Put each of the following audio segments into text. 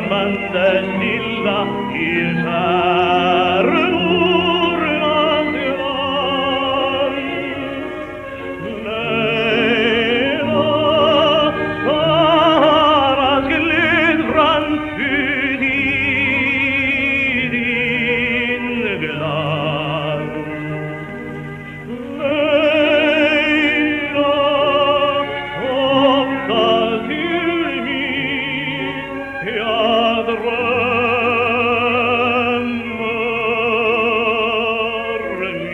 drömmande stilla i stjärnornas land. Leda Saras glödbrand ut i din glans. Leda ofta till mig jag drömmer mig.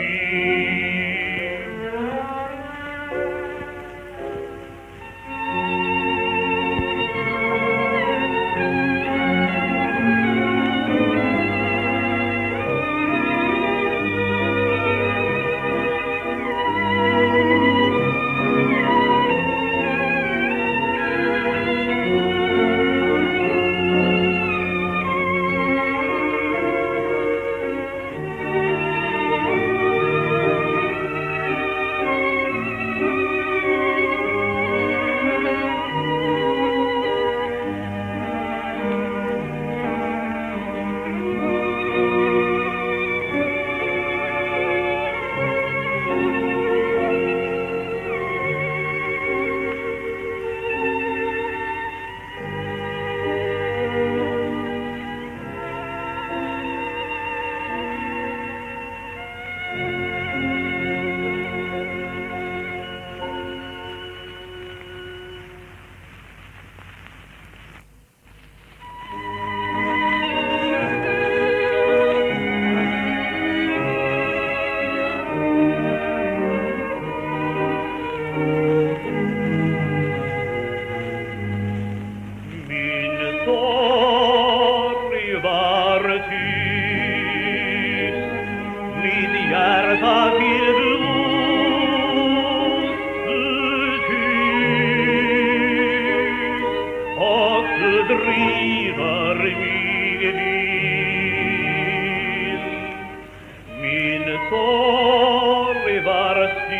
Driver mig vis. Min sorg var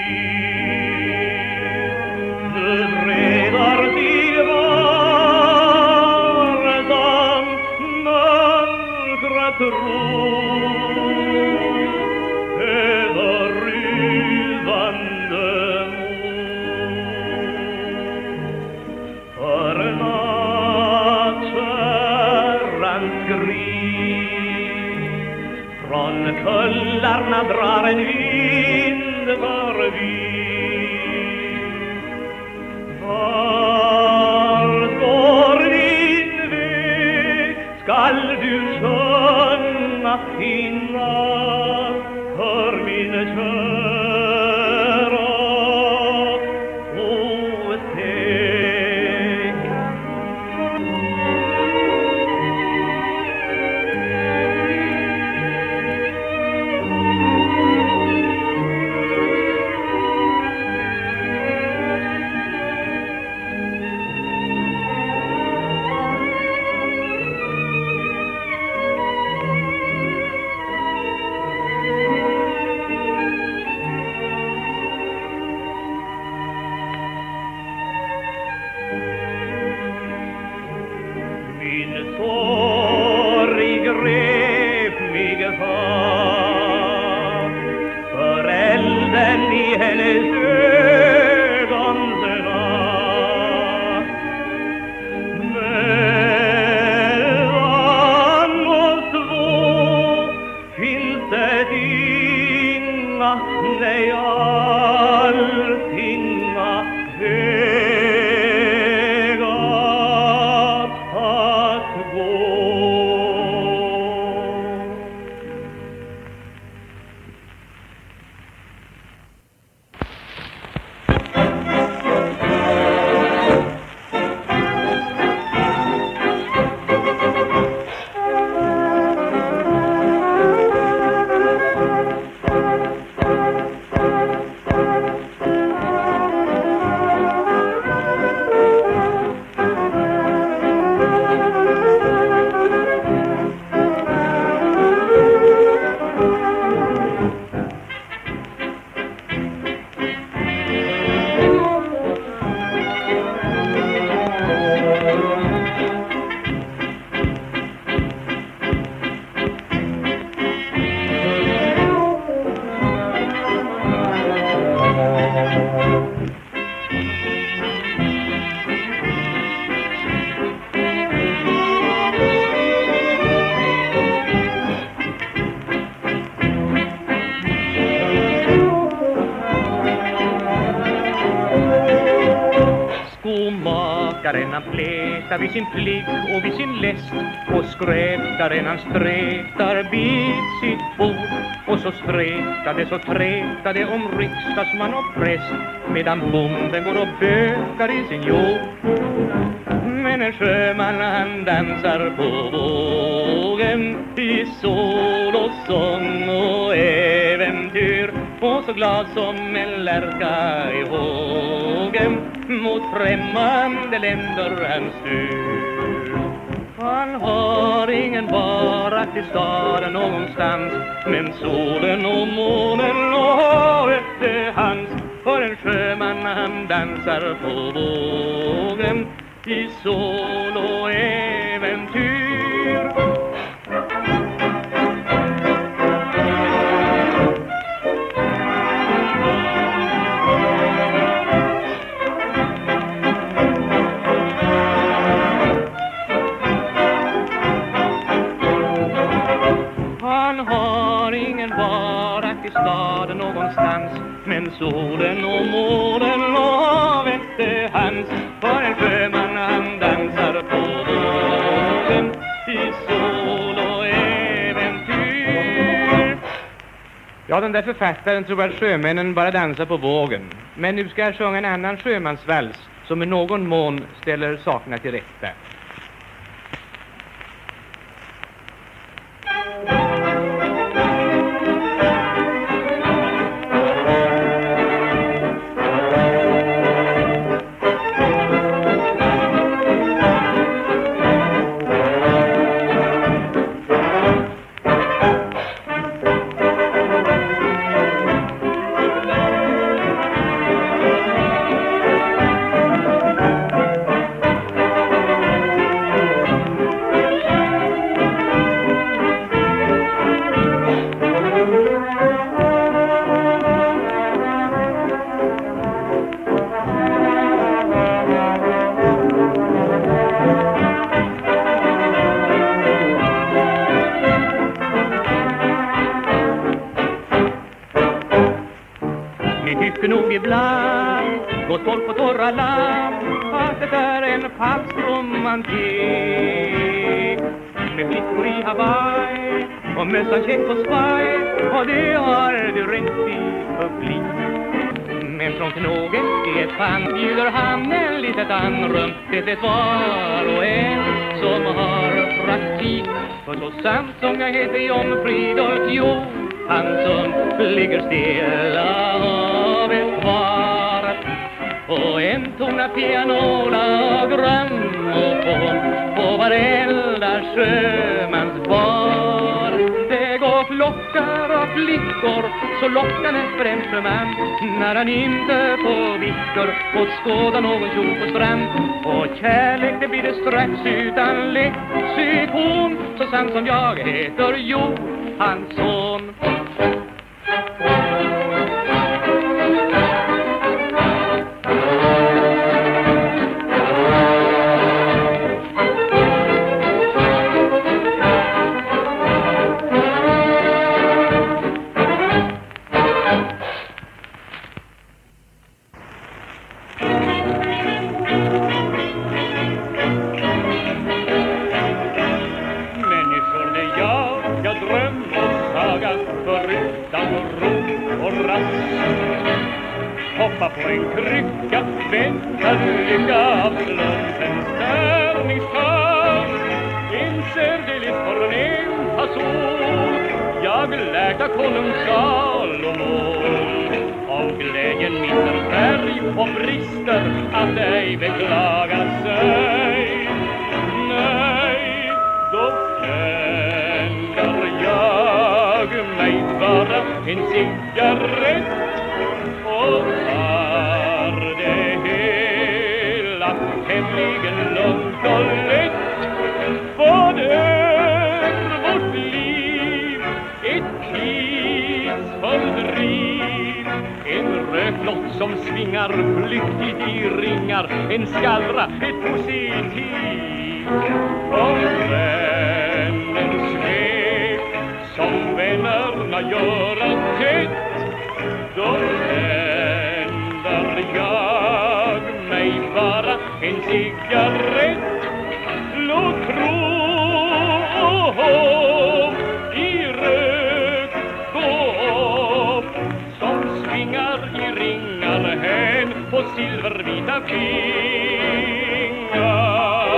still, nu bredar sig vardagen mörkret ro över ruvande mor. För från kullarna drar en vind förbi. Var går din väg? Skall du sjunga i natt för min kära otäck? Min sorg grep mig fast för elden i hennes ögons natt. Mellan oss två finns det inga, nej allting vägar att gå. han flätar vid sin plikt och vid sin läst och skräptaren han strätar vid sitt bord. Och så trätade om riksdagsman och präst medan bonden går och bökar i sin jord. Men en sjöman han dansar på vågen i sol och sång och äventyr, och så glad som en lärka i hågen mot främmande länder han styr. Han har ingen varaktig stad någonstans, men solen och månen och havet är hans. För en sjöman han dansar på vågen i sol och äventyr. Han har ingen varaktig stad någonstans, men solen och månen och havet är hans. För en sjöman han dansar på vågen i sol och äventyr. Ja, den där författaren tror att sjömännen bara dansar på vågen. Men nu ska jag sjunga en annan sjömansvals som i någon mån ställer sakerna till rätta. Nog ibland gått folk på torra land att det är en falsk romantik. Med flickor i Hawaii och mössan check på spaj, och det har du rätt i publik. Men från Knoge i ett fan bjuder han en litet andrum till ett var och en som har praktik. För så sant som jag heter John Fridolf, jo, han som ligger stilla av ett var, och en tona pianola och grammofon på varenda sjömansbar. Det går flockar och flickor så lockande för en sjöman när han inte på vickor och skåda någon kjol på strand. Och kärlek det blir det strax utan leksikon, så sant som jag heter Johansson. Hoppa på en krycka, vänta lycka av slumpens störningstag. Inser det lite förnämt person, jag läkta konung Salomon. Av glädjen mister färg och brister att ej beklaga sig. Nej, då tänder jag mig bara en cigarett och tar det hela tämligen lugnt och lätt. För vårt liv ett tidsfördriv, en röklott som svingar flyktigt i ringar, en skallra, ett positiv. Om vännens svek som vännerna göra tätt, då tänder jag mig bara en cigarett. Låt tro i rök gå upp som svingar i ringar hän på silvervita fingrar.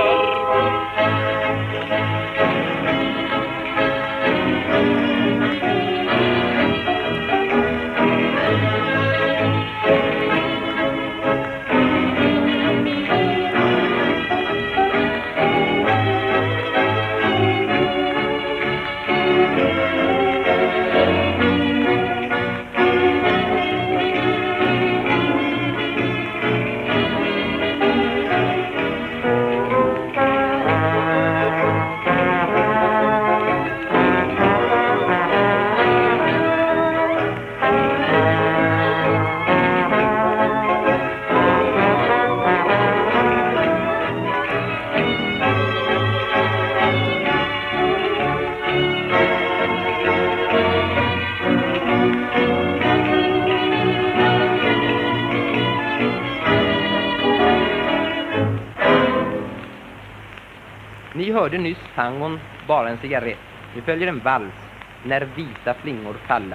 Ni hörde nyss tangon Bara en cigarett. Nu följer en vals, När vita flingor falla.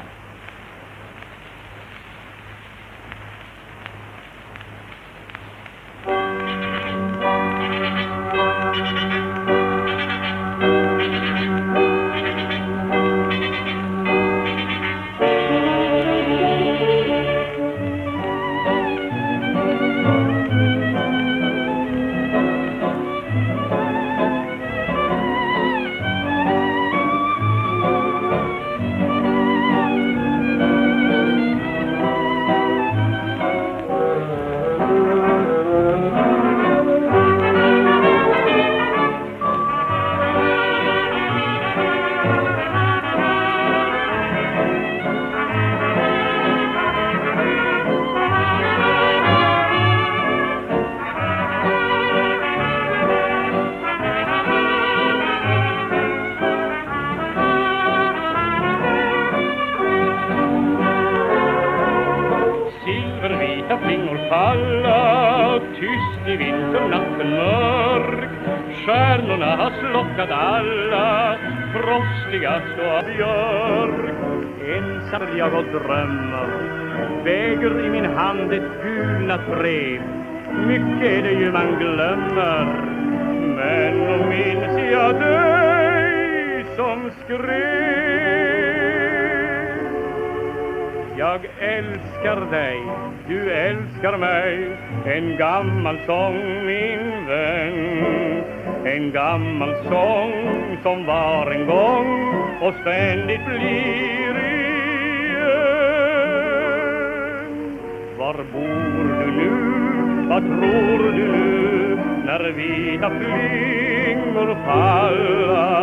Flingor falla, tyst i vinternatten mörk. Stjärnorna har slockat alla, frostigast av björk. Ensam jag och drömmer, väger i min hand ett gulnat brev. Mycket är det ju man glömmer, men då minns jag dig som skrev. Jag älskar dig, du älskar mig. En gammal sång, min vän. En gammal sång som var en gång och ständigt blir igen. Var bor du nu? Vad tror du nu? När vita flingor falla